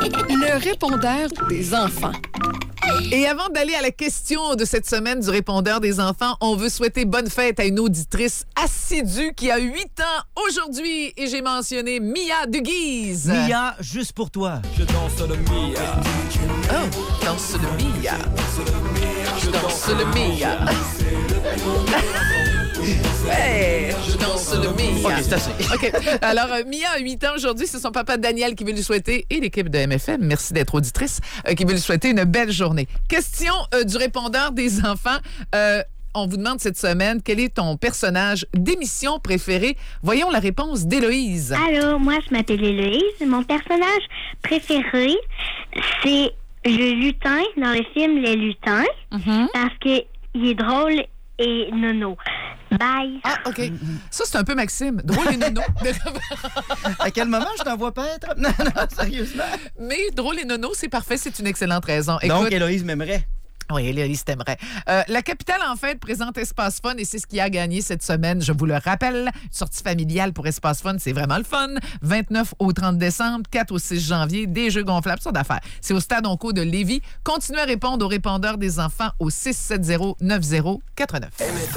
Le répondeur des enfants. Et avant d'aller à la question de cette semaine du répondeur des enfants, on veut souhaiter bonne fête à une auditrice assidue qui a 8 ans aujourd'hui. Et j'ai mentionné Mia Duguise. Mia, juste pour toi. Je danse le Mia. Oh, danse le Mia. Je danse le Mia. Hey, je danse le Mia. OK, c'est assez. OK. Alors, Mia a 8 ans aujourd'hui. C'est son papa Daniel qui veut lui souhaiter, et l'équipe de MFM, merci d'être auditrice, qui veut lui souhaiter une belle journée. Question du répondeur des enfants. On vous demande cette semaine, quel est ton personnage d'émission préféré? Voyons la réponse d'Héloïse. Allô, moi, je m'appelle Héloïse. Mon personnage préféré, c'est le lutin dans le film Les Lutins, parce que il est drôle et nono. Bye. Ah, OK. Ça, c'est un peu Maxime. Drôle et nono. À quel moment je t'en vois paître? Non, sérieusement. Mais drôle et nono, c'est parfait. C'est une excellente raison. Donc, Écoute, Héloïse m'aimerait. oui, Héloïse t'aimerait. La capitale, en fait, présente Espace Fun et c'est ce qui a gagné cette semaine. Je vous le rappelle, une sortie familiale pour Espace Fun, c'est vraiment le fun. 29 au 30 décembre, 4 au 6 janvier, des jeux gonflables, sortes d'affaires. C'est au Stade Onco de Lévis. Continuez à répondre aux répondeurs des enfants au 670-9089.